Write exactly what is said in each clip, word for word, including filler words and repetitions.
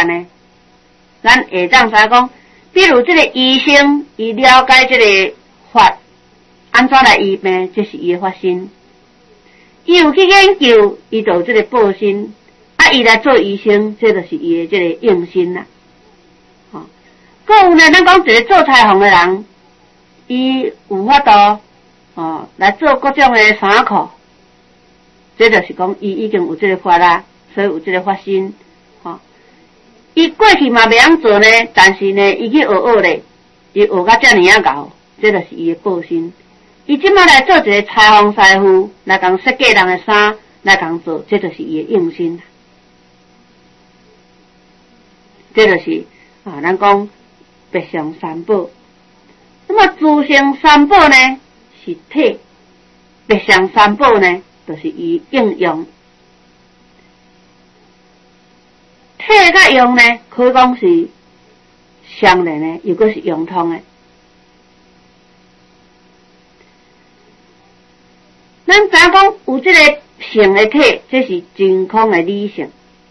干呢，咱会当知讲，比如这个医生，伊了解这个法安怎来医病，这是伊的发心。伊有去研究，伊就有这个报心，啊，伊来做医生，这就是伊的这个用心啦。吼、哦，还有呢，咱讲一个做裁缝的人，伊有法度哦来做各种的衫裤，这就是讲伊已经有这个法啦，所以有这个发心。吼、哦，伊过去嘛袂晓做呢，但是呢，伊去学学咧，伊学到遮尔啊高，这就是伊的报心。伊即摆来做一个裁缝师傅，来共设计人的衫，来共做，这就是伊的用心。这就是啊，咱讲白相三宝。那么自性三宝呢是体，白相三宝呢就是伊应用。体甲用呢，可以讲是相连的，又搁是融通的。咱知影讲有这个性的体，这是真空的理性，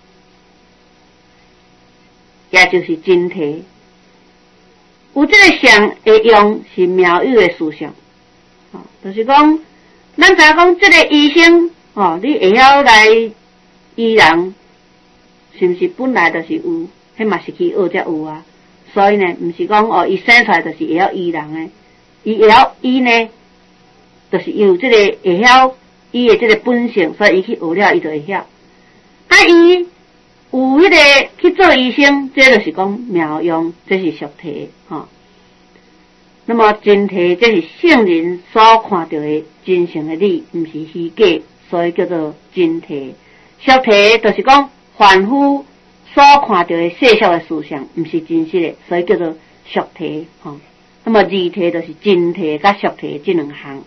也就是真体。有这个相的用是妙有的思想，哦，就是讲，咱知影讲这个医生，哦，你会晓来医人，是不是本来就是有，迄嘛是去学才有啊。所以呢，毋是讲哦，伊生出来就是会晓医人的，伊会晓医呢。就是有这个会晓伊的这个本性，所以伊去学了，伊就会晓。啊，伊有迄个去做医生，这就是讲妙用，这是俗体吼、哦。那么真体，这是圣人所看到的真性的理，毋是虚假，所以叫做真体。俗体就是讲凡夫所看到的世俗的思想，毋是真实的，所以叫做俗体吼、哦。那么二体就是真体甲俗体这两项。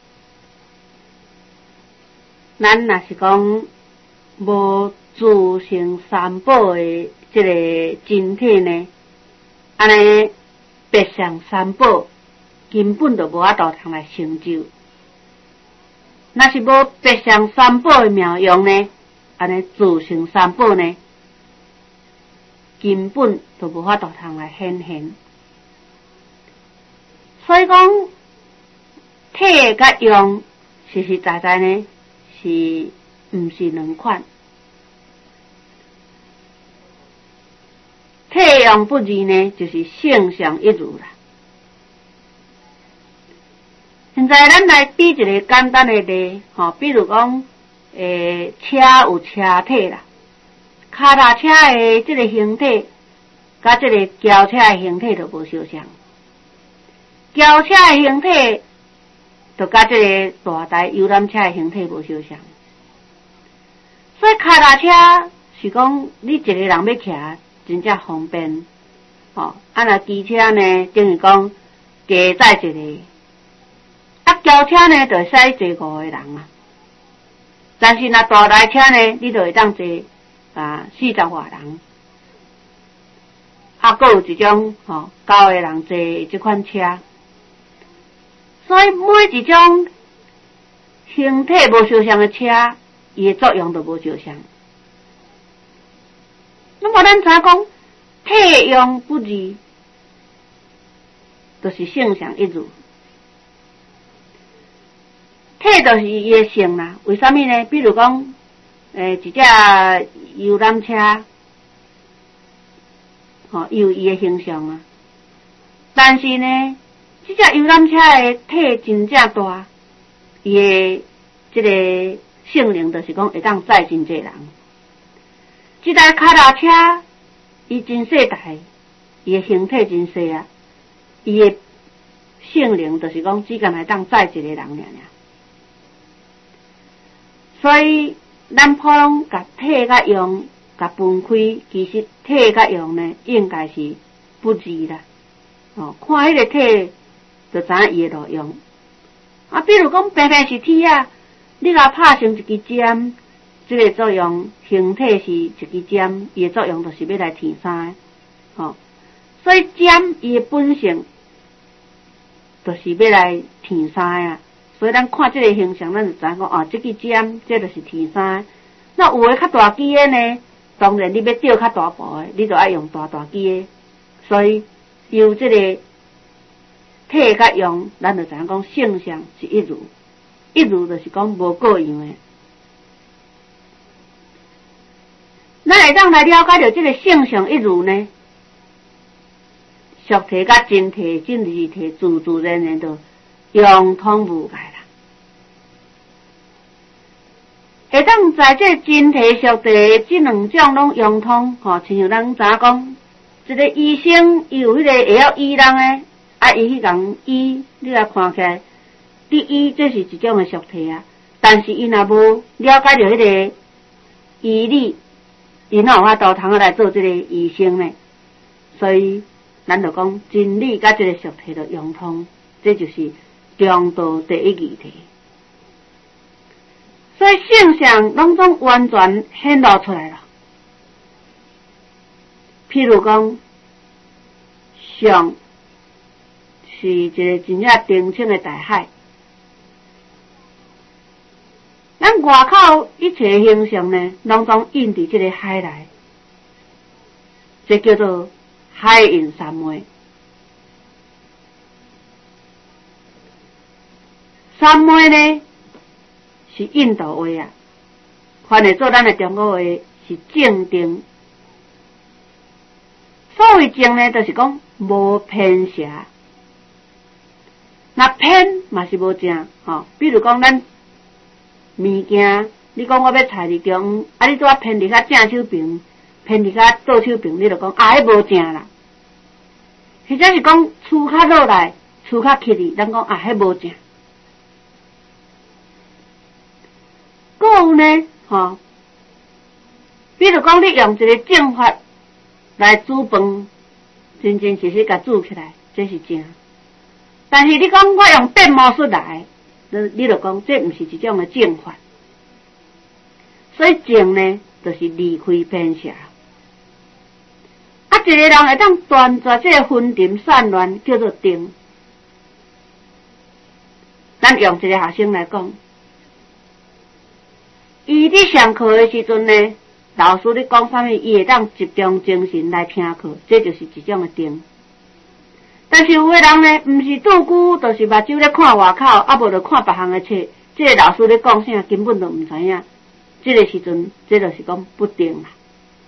咱若是讲无自性三宝的这个真体呢，安尼白相三宝根本就无法度通来成就。若是无白相三宝的妙用呢，安尼自性三宝呢，根本就无法度通来显现。所以讲体甲用实实在在呢。是毋是两款？体用不二呢，就是性相一如啦。现在咱来比一个简单的例，吼，比如讲，诶，车有车体啦，脚踏车的这个形体，甲这个轿车的形体就无相像。轿车的形体就甲这个大台游览车的形体无相像，所以脚踏车是讲你一个人要骑真正方便，哦，啊那机车呢，等于讲加载一个，啊轿车呢就会使坐五个人啊，但是那大台车呢，你就会当坐啊四十外人，啊，还有一种吼九个人坐这款车。所以每一种形体无相像的车，伊的作用都无相像。那么咱知讲体用不二，就是性相一如。体就是伊的性啦，为什么呢？比如讲，诶、欸，一只游览车，吼、哦，伊有伊的形象啊，但是呢。这只游览车的体真正大，伊的这个性能就是讲会当载真侪人。这台脚踏车，伊真细台，伊的形体真细啊，伊的性能就是讲只敢会当载一个人尔尔。所以咱普通甲体甲用甲分开，其实体甲用呢应该是不二啦。哦，看迄个体。就知影伊的路用啊，比如讲平平是铁啊，你甲拍成一支针，这个作用形体是一支针，伊的作用就是要来填衫的，吼、哦。所以针伊的本性就是要来填衫啊。所以咱看这个形象，咱就知影讲哦，这支针这就是填衫。那有的较大支的呢， 当然你要钓较大捕的，你就要用大大机的，所以由这个体甲用，咱就知影讲性相是一如，一如就是讲无各样的。咱会当来了解到这个性相一如呢，俗体甲真体、真义体自自然然就融通无碍啦。会当在这真体、俗体这两种拢融通，吼，亲像咱知影讲，一个医生伊有迄个会晓医人诶，啊，伊迄共医，你来看起来，第一这是一种诶俗体啊，但是伊若无了解到迄个医理，伊哪有法度通来做这个医生呢？所以咱就讲真理甲这个俗体就融通，这就是中道第一义体。所以性相拢总完全显露出来了。譬如讲，相是一个真正澄清的大海，咱外口一切形象呢，拢总印伫这个海内，这叫做海印三昧。三昧呢是印度话啊，翻译做咱的中国话是正定。所谓正呢，就是讲无偏邪，那偏嘛是无正吼。比如讲咱物件，你讲我要菜入中，啊你拄啊偏伫较正手边，偏伫较左手边，你就讲啊迄无正啦。或者是讲厝较落来，厝较起哩，咱讲啊迄无正。搁有呢，吼，比如讲你用一个正法来煮饭，真真实实甲煮起来，这是正。但是你讲我用变魔术来，你就讲这毋是一种的正法。所以正呢，就是离开偏邪。啊，一个人会当断绝这个昏沉散乱，叫做定。咱用一个学生来讲。伊伫上课的时阵呢，老师咧讲啥物，伊会当集中精神来听课，这就是一种的定。但是有个人呢，毋是拄久，就是目睭咧看外口，啊无就看别项的册，这个老师咧讲啥，根本就毋知影。这个时阵，这就是讲不定啦。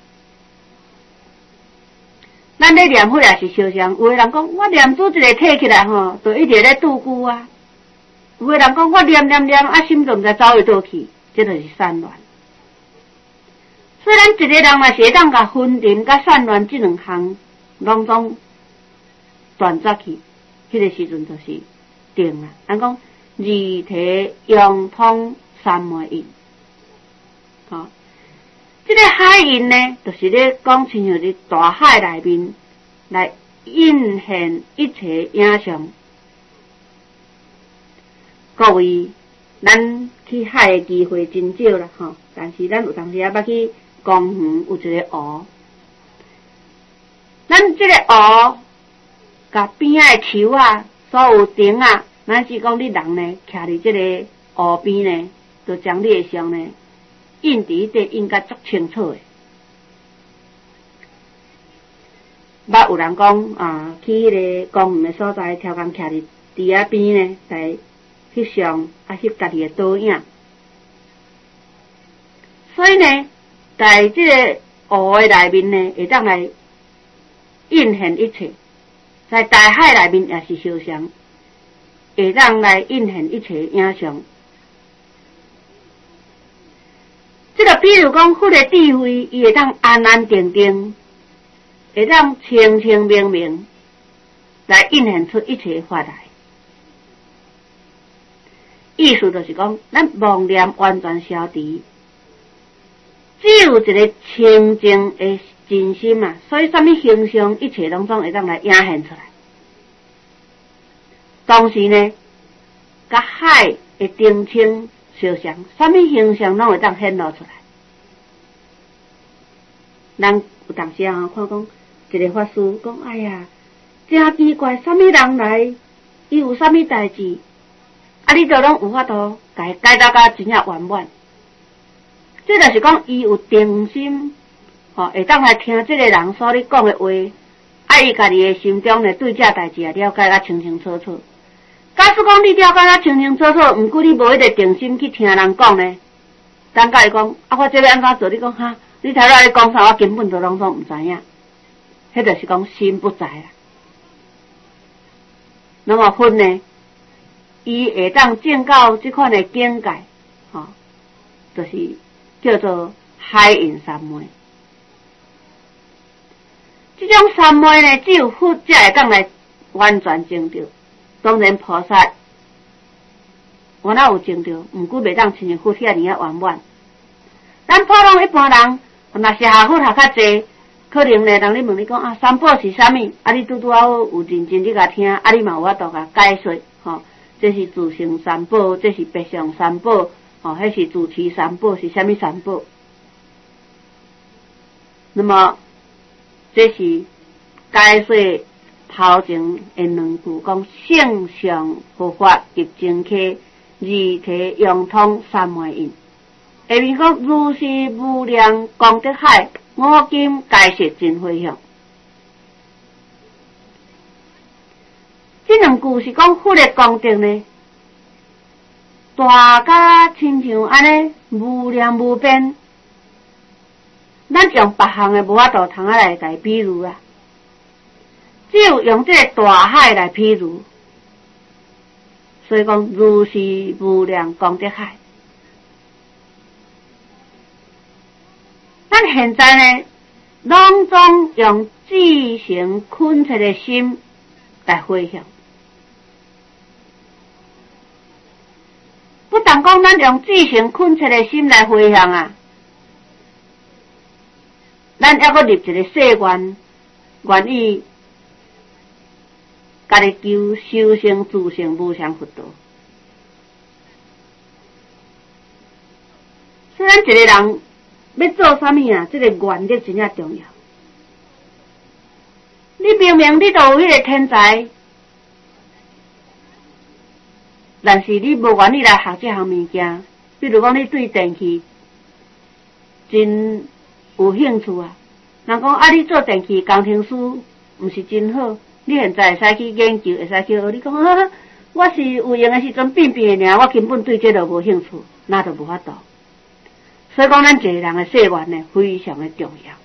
咱咧念佛也是相像，有个人讲我念珠一个摕起来吼，就一直咧拄久啊。有个人讲我念念念，啊心就毋知走去倒去。这就是散乱。虽然一个人嘛是会当甲昏沉甲散乱这两项拢总断绝去，迄、那个时阵就是定啦。咱讲二体融通三昧印，吼、哦，这个海印呢，就是咧讲亲像伫大海内面来印现一切影像。各位。咱去海的机会真少啦，吼！但是咱有当时也捌去公园有一个湖，咱这个湖，甲边仔的树啊，所有顶啊，咱是讲你人呢，徛伫这个湖边呢，就将你的相呢印伫底印甲足清楚的。捌有人讲啊，去迄个公园的所在，超工徛伫池仔边呢，在。翕相啊，翕家己的倒影，所以呢，在这个湖的内面呢，会当来印现一切；在大海内面也是相像，会当来印现一切影像。这个比如讲，佛的智慧，伊会当安安定定，会当清清明明，来印现出一切法来。意思就是讲，咱妄念完全消除，只有一个清净的真心啊，所以什么形象一切拢总会当来映现出来。同时呢，甲海的澄清相像，什么形象拢会当显露出来。咱有当时啊，看讲一个法师讲，哎呀，真奇怪，什么人来，伊有什么代志？啊！你就拢有法度甲伊解答甲真正圆满，这就是讲伊有定心， 吼，会当来听这个人所咧讲的话，啊，伊家己的心中呢对这代志啊了解较清清楚楚。假使讲你了解较清清楚楚，毋过你无迄个定心去听人讲呢，等甲伊讲，啊，我这要安怎做？你讲哈，你头仔咧讲啥，我根本就拢总毋知影。迄就是讲心不在啦。那么分呢，伊会当证到即款的境界，吼、哦，就是叫做海印三昧。这种三昧呢，只有佛才会当来完全证到。当然菩萨我哪有证到，毋过袂当亲像佛遐尔啊圆满。咱普通一般人，若是下佛学较济，可能呢，人咧问你讲啊，三宝是啥物？啊，你拄拄啊有认真咧甲听，啊，你嘛有法度甲解说，吼、哦，这是自性三宝，这是别相三宝，吼、哦，迄是自持三宝，是啥物三宝？那么这是解说头前的两句讲性上佛法及正气，二体用通三昧印。下面讲如是无量功德海，我今解释真回向。这两句是讲佛的功德呢，大家亲像安尼无量无边，咱用别项的无法度通啊来解比喻啊。只有用这个大海来比喻，所以讲如是无量功德海。咱现在呢，拢总用至诚恳切的心来回向，不但讲咱用至诚恳切的心来回向啊，咱还阁立一个誓愿，愿意家己求修成自性无上佛道。虽然一个人要做啥物啊，这个愿力真正重要。你明明你都有迄个天才，但是你无愿意来学这项物件，比如讲你对电器真有兴趣啊，人讲啊，你做电器工程师毋是真好。你现在会使去研究，会使去学。你讲啊，我是有闲的时阵变变的尔，我根本对这个无兴趣，那就无法度。所以讲，咱一个人的誓愿呢，非常的重要。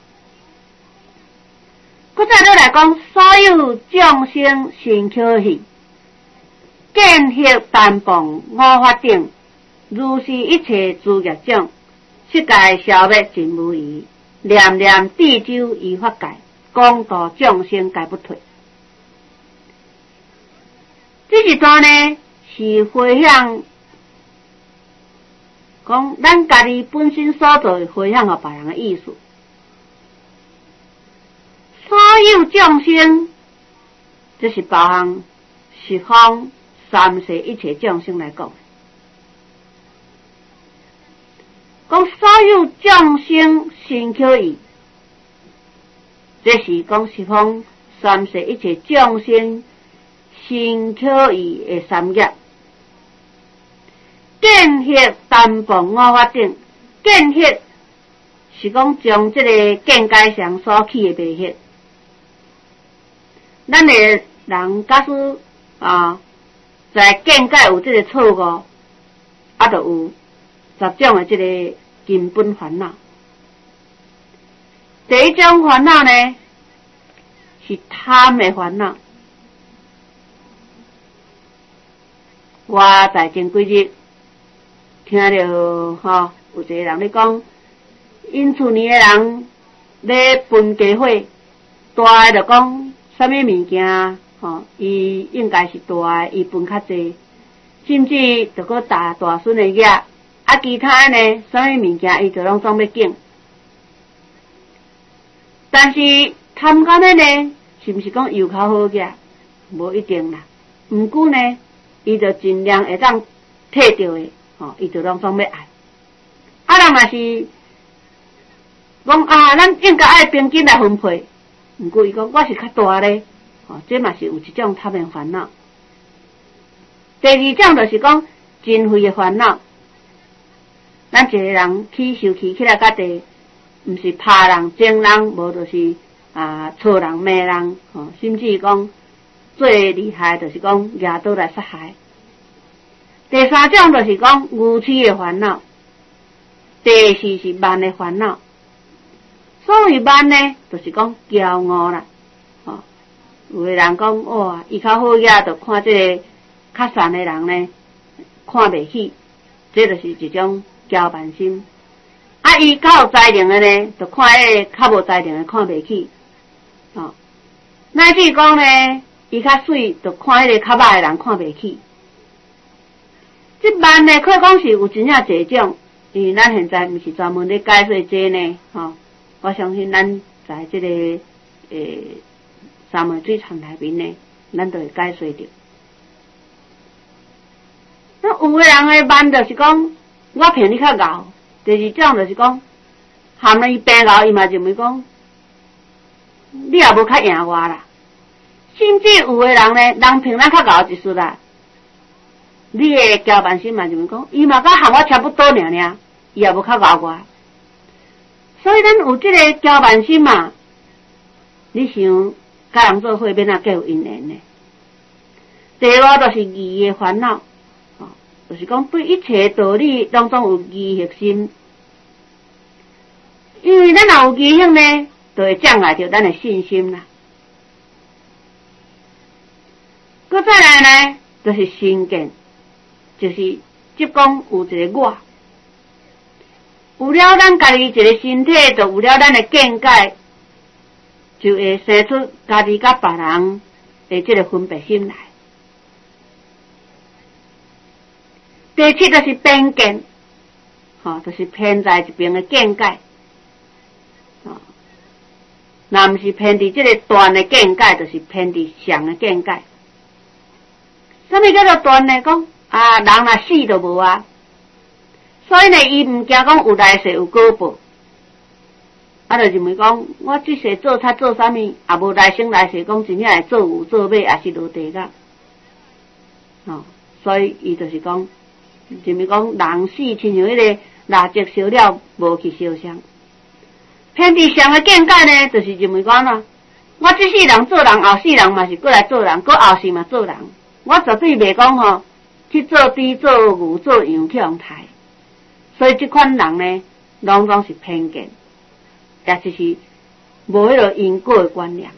搁再落来讲，所有众生身口意，见识单薄五法等，如是一切诸业种，世界消灭尽无疑，念念地久依法界，广度众生皆不退。这一段呢，是回向讲咱家己本身所做的回向给别人的意思。所有众生，这是包含十方三世一切众生来讲。讲所有众生身口意，这是讲十方三世一切众生身口意的三业。见识单薄五法等，见识是讲将这个见解上所起的迷惑。咱的人假使啊，在见解有这个错误，啊，就有十种的这个根本烦恼。第一种烦恼呢，是贪的烦恼。我在前几日听到吼、哦，有一个人咧讲，因厝里的人咧分家伙，大个就讲啥物物件吼，伊、哦、应该是大个，伊分较济，甚至就搁大大孙的囝，啊，其他呢，啥物物件伊就拢总要拣。但是贪干的呢，是毋是讲有较好个？无一定啦。毋过呢，伊就尽量会当摕到的。吼，伊就拢总要爱。啊，人若是讲啊，咱应该爱平均来分配。毋过伊讲我是较大咧，吼，这嘛是有一种贪的烦恼。第二种就是讲真费的烦恼。咱一个人起受气起来家己， 毋是拍人、整人，无就是啊错人、骂人，吼，甚至讲最厉害就是讲举刀来杀害。第三种就是讲愚痴的烦恼，第四是慢的烦恼。所谓慢呢，就是讲骄傲啦，吼。有个人讲哇，伊较好野，就看这个较善的人呢，看袂起，这就是一种骄慢心。啊，伊较有才能的呢，就看迄个较无才能的看袂起，吼。乃至讲呢，伊较水，就看迄个较歹的人看袂起。这慢呢，可以讲是有真正侪种，因为咱现在毋是专门咧解说这呢，吼。我相信咱在这个诶三昧水场内面呢，咱都会解说着。那有个人诶慢，就是讲我骗你较熬；第二种就是讲含了伊病熬，伊嘛认为讲你也无较赢我啦。甚至有个人呢，人骗咱较熬一丝啦，你诶骄慢心嘛认为讲伊嘛甲含我差不多尔尔，伊也无较熬我。所以咱有这个骄慢心嘛，你想甲人做伙免啊计有因缘呢。第五就是疑的烦恼，哦，就是讲对一切道理拢总有疑惑心，因为咱若有疑惑呢，就会障碍着咱的信心啦。搁再来呢，就是身见，就是即讲有一个我。有了咱家己一个身体，就有了咱的见解，就会生出家己甲别人的这个分别心来。第七就是偏见，吼、哦，就是偏在一边的见解，哦，若毋是偏伫这个断的见解，就是偏伫相的见解。什么叫做断呢？讲啊，人若死就无啊。所以呢，伊毋惊讲有来世有果报，啊，就认为讲我这世做差做啥物，也无来生来世讲真正会做有做马，也是落地个，哦，所以伊就是讲，认为讲人死亲像迄个蜡烛烧了无去烧香，偏伫上个见解呢，就是认为讲啦，我这世人做人，后世人嘛是过来做人，过后世嘛做人，我绝对袂讲吼去做猪、做牛、做羊去互杀。所以这款人呢，拢总是偏见，也就是无迄个因果的观念。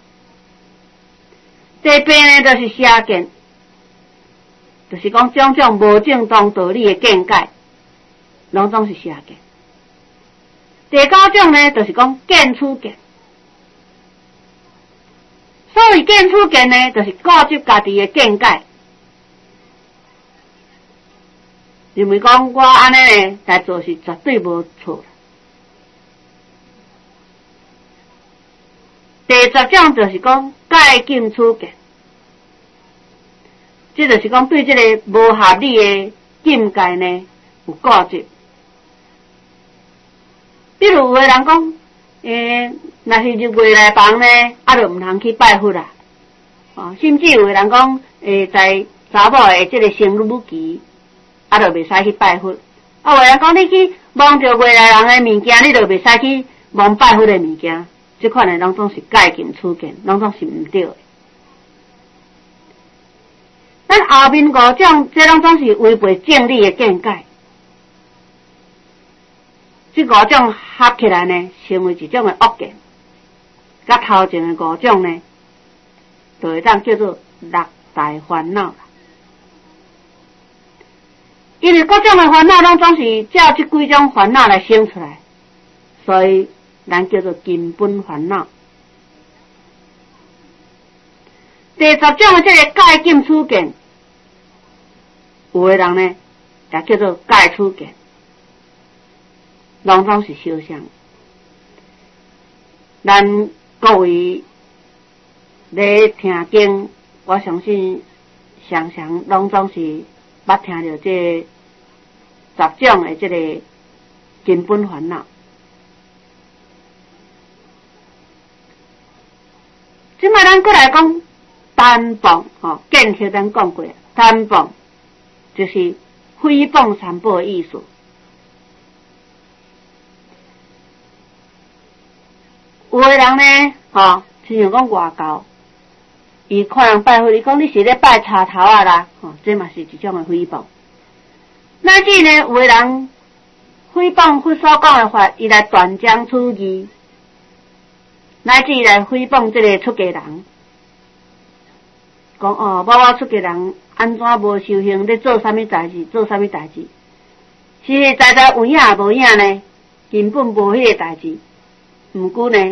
第八呢，就是邪见，就是讲种种无正当道理的见解，拢总是邪见。第九种呢，就是讲见取见。所谓见取见呢，就是固执家己的见解。认为讲我安尼呢来做是绝对无错。第十种就是讲戒禁取见，这就是讲对这个无合理的禁戒呢有固执。比如有个人讲，诶，若是入月来房呢，啊，就毋通去拜佛啦。哦，甚至有个人讲，诶，在查某的这个生日期。啊，就袂使去拜佛。啊，有人讲你去望着未来人的物件，你就袂使去望拜佛的物件。这款的拢总是戒禁取见，拢总是毋对的。咱后面五种，这拢总是违背正理的见解。这五种合起来呢，成为一种的恶见。甲头前的五种呢，就会当叫做六大烦恼。因为各种的烦恼拢总是照这几种烦恼来生出来，所以咱叫做根本烦恼。第十种的这个戒禁取见，有的人呢也叫做戒取见，拢总是相像。咱各位咧听经，我相信常常拢总是捌听到这十种的这个根本烦恼。即摆咱过来讲单谤，吼，见头咱讲过，单谤就是诽谤三宝的意思。 有的人呢，吼、哦，亲像讲外教，伊看人拜佛，伊讲你是咧拜插头啊啦，吼、哦，这嘛是一种的诽谤。乃至呢，有的人诽谤佛所讲的法，伊来断章取义，乃至来诽谤这个出家人，讲哦，某某出家人安怎无修行，咧做啥物代志，做啥物代志，实实在在有影无影呢，根本无迄个代志。毋过呢，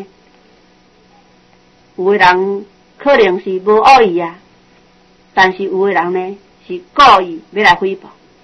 有的人可能是无恶意啊，但是有的人呢是故意要来诽谤。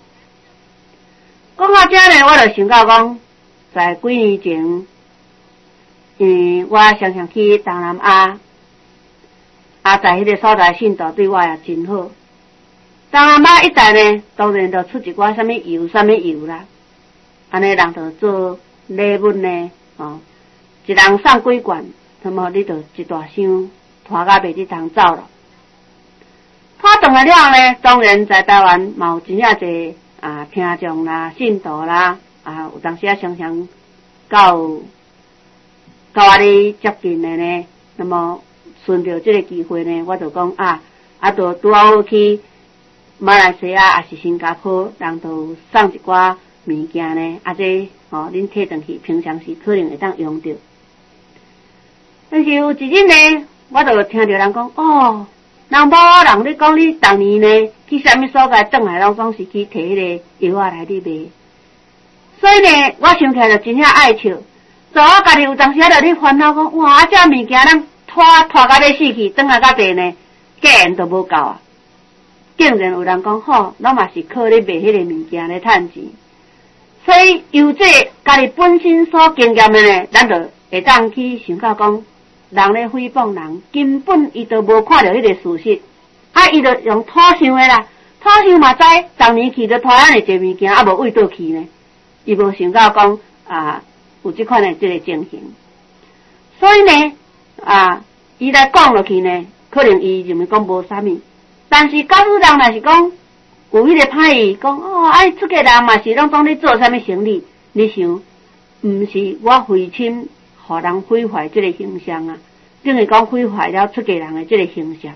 讲到这呢，我就想到讲，在几年前，嗯，我常常去东南亚，啊，在迄个所在信徒对我也真好。东南亚一带呢，当然就出一寡什么油、什么油啦，安尼人就做礼物呢，哦，一人送几罐，那么你就一大箱拖到袂得通走了。拖动来了呢，当然在台湾嘛有真正侪啊听众啦、信徒啦，啊有当时啊常常到到我哩接近的呢，那么顺着这个机会呢，我就讲啊，啊就拄好去马来西亚也是新加坡，人就送一寡物件呢，啊这哦恁摕转去，平常时可能会当用到。但是有一日呢，我就听到人讲，哦，人某人咧讲你当年呢去啥物所在转来，拢总是去摕迄个药啊来咧卖。所以呢，我想起来就真正爱笑。就我家己有当时啊，就咧烦恼讲，哇，啊这物件咱拖拖到要死去，转来到地呢，价钱都无够啊。竟然有人讲，吼，咱嘛是靠咧卖迄个物件咧趁钱。所以由这家己本身所经验的呢，咱就会当去想到讲。人咧诽谤人，根本伊都无看到迄个事实，啊，伊就用土想的啦，土想嘛知，当年去就拖咱的这物件，啊无为倒去呢，伊无想到讲啊有这款的这个情形，所以呢啊，伊来讲落去呢，可能伊认为讲无啥物，但是假如人若是讲有迄个歹意，讲哦，哎，出家人嘛是拢讲咧做啥物生意，你想，毋是我回亲。互人毁坏这个形象啊，等于讲毁坏了出家人的这个形象。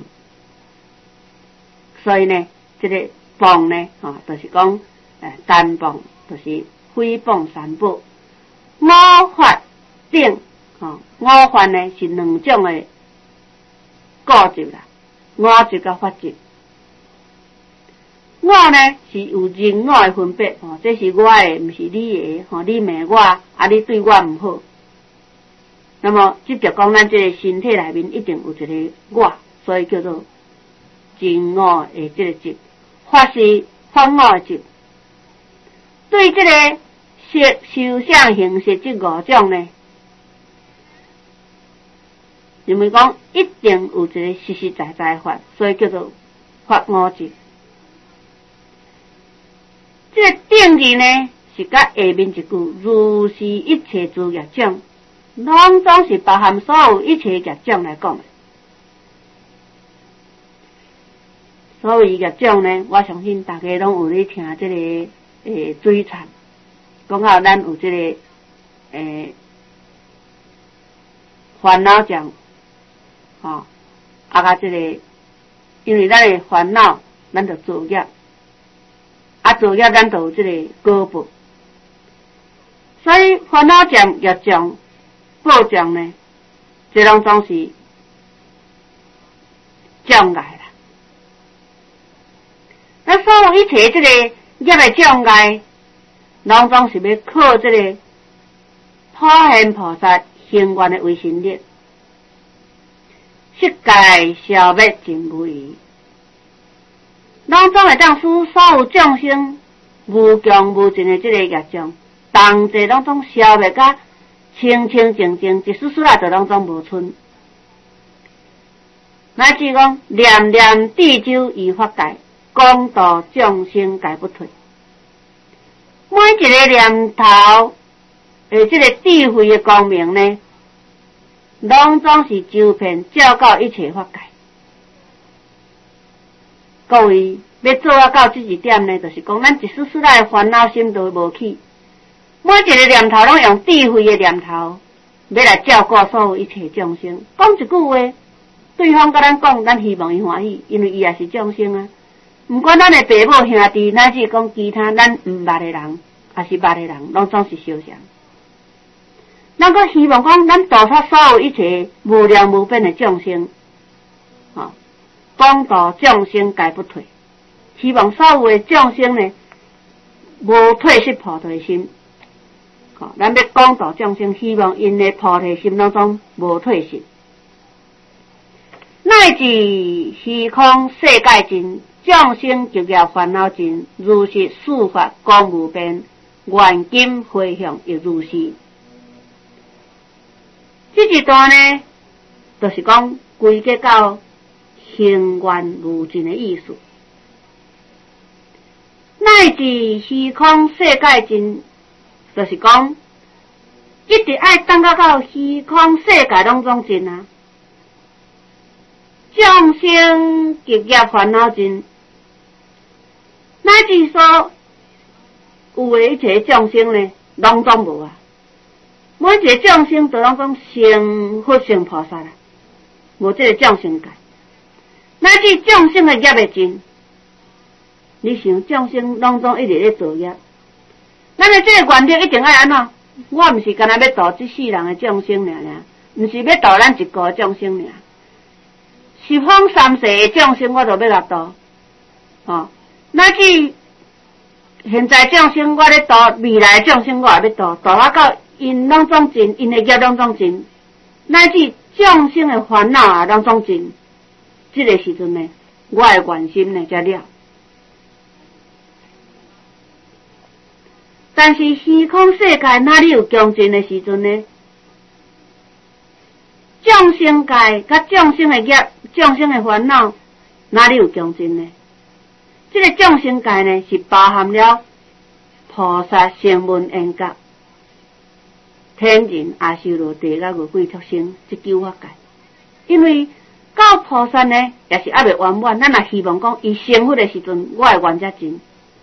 所以呢，这个谤呢，吼、哦，就是讲，诶，单谤就是诽谤三宝。五法顶，吼、哦，五法呢是两种的果执啦，五执甲法执。我呢是有人我的分别，吼、哦，这是我的，毋是你的，吼、哦，你骂我，啊，你对我毋好。那么，即着讲咱这个身体内面一定有一个我，所以叫做真我的这个执，法是法我的执。对这个色、受、想、行、识这五种呢，因为讲一定有一个实实在在的法，所以叫做法我执。这个定义呢，是甲下面一句如是一切诸业种。拢总是包含所有一切业种来讲的，所有业种呢，我相信大家拢有咧听这个诶水忏，讲到咱有这个诶烦恼障，吼、哦，啊甲这个，因为咱的烦恼，咱就造业，啊造业咱就有这个果报，所以烦恼障业障。报障呢，这拢总是障碍啦。那所有一切这个业的障碍，拢总是要靠这个普贤菩萨行愿的威神力，悉界消灭尽无余。拢总会当使所有众生无穷无尽的这个业障，同齐拢总消灭甲。清清净净，一丝丝啊，就拢总无剩。乃至讲念念地洲于法界，广度众生界不退。每一个念头，诶，这个智慧的光明呢，拢总是周遍照到一切法界。各位要做啊到这一点呢，就是讲咱一丝丝啊烦恼心都无去。每一个念头拢用智慧的念头要来照顾所有一切众生。讲一句话，对方甲咱讲，咱希望伊欢喜，因为伊也是众生啊。毋管咱的爸母兄弟，乃至讲其他咱毋捌的人，也是捌的人，拢总是相像。咱阁希望讲，咱度脱所有一切无量无边的众生，吼，帮助众生皆不退。希望所有的众生呢，无退失菩提心。吼，咱要讲道众生，希望因的菩提心当中无退失，乃至虚空世界尽，众生极业烦恼尽，如是四法讲无边，愿今回向亦如是。这一段呢，就是讲归结到行愿无尽的意思，乃至虚空世界尽。就是讲，一直爱等到到虚空世界当中尽啊，众生极业烦恼尽，乃至说有的一切众生呢，拢总无啊。每一个众生都拢讲成佛成菩萨啦，无这个众生界，乃至众生的业会尽。你想众生拢总一直咧造业。咱的这个原则一定爱安怎？我毋是干那要度这世人的众生尔尔，毋是要度咱一个众生尔。十方三世的众生我都要来度，哦，乃至现在众生我咧度，未来众生我也要度，度啊到因拢总尽，因的业拢总尽，乃至众生的烦恼啊拢总尽。这个时阵呢，我的愿心呢才了。但是虚空世界哪里有穷尽的时阵呢？众生界甲众生的业、众生的烦恼哪里有穷尽呢？这个众生界呢，是包含了菩萨、声闻、缘觉、天人、阿修罗、地甲五鬼畜生这九法界。因为到菩萨呢，也是还未圆满，咱也希望讲伊成佛的时阵，我的愿才尽。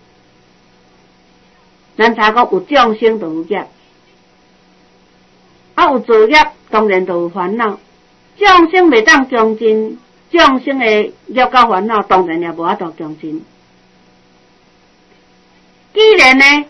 咱查讲有众生就有业，啊有造业当然就有烦恼。众生未当穷尽，众生的业甲烦恼当然也无法度穷尽。既然呢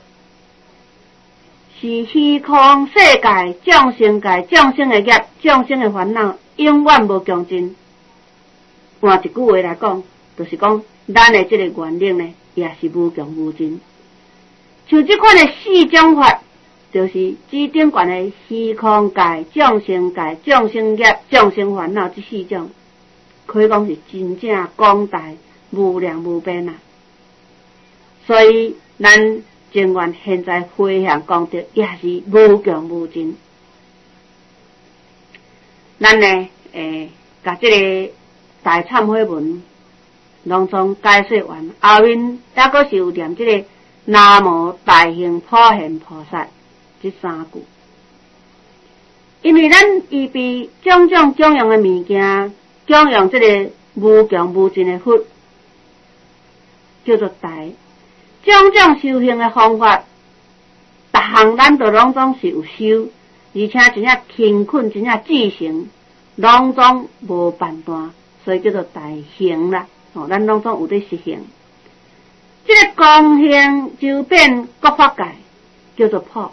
是虚空世界、众生界、众生的业、众生的烦恼永远无穷尽，换一句话来讲，就是讲咱的这个愿力呢，也是无穷无尽。像这款的四种法，就是指顶悬的虚空界、众生界、众生业、众生烦恼这四种，可以讲是真正广大、无量无边啊。所以咱情愿现在回向功德，也是无穷无尽。咱呢，诶，甲这个大忏悔文拢总解说完，后面还阁是有念这个。南无大行普贤菩萨这三句，因为咱预备种种供养的物件，供养这个无穷无尽的佛，叫做大。种种修行的方法，逐项咱都拢总是有修，而且真正勤恳，真正至诚，拢总无办断，所以叫做大行啦。哦，咱拢总有在实行。这个光行周遍各法界，叫做普。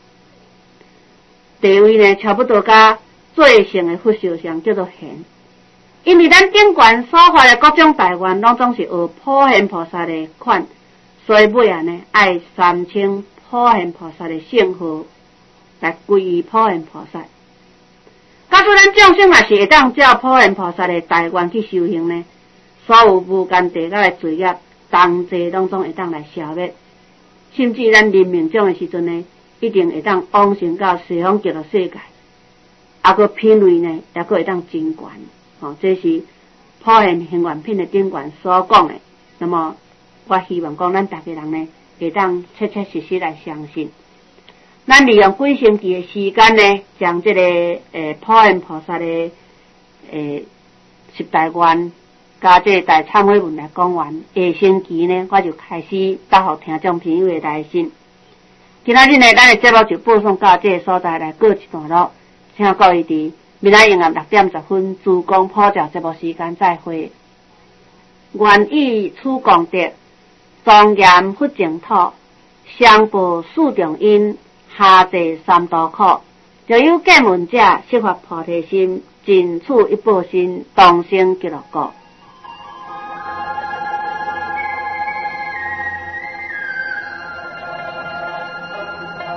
地位呢，差不多甲最胜的佛修上叫做贤。因为咱顶悬所发的各种大愿，拢总是学普贤菩萨的款，所以尾啊呢，爱三称普贤菩萨的圣号，来归于普贤菩萨。假使咱众生也是会当照普贤菩萨的大愿去修行呢，所有无间地界的罪业。同齐当中会当来消灭，甚至咱临命终的时阵呢，一定会当往生到西方极乐世界，啊个品位呢，也个会当真悬。哦，这是普贤行愿品的顶悬所讲的。那么，我希望讲咱大家人呢，会当切切实实来相信。咱利用几星期的时间呢，将这个诶普贤菩萨的诶十大愿。加这大忏悔文来讲完，下星期呢，我就开始答复听众朋友的来信。 今仔日呢，咱的节目就播送到这个所在来告一段落，请各位伫明仔下暗六点十分珠江普照节目时间再会。愿以此功德，庄严佛净土，上报四重因，下济三途苦。就有见闻者，释发菩提心，尽此一报身，同生极乐国。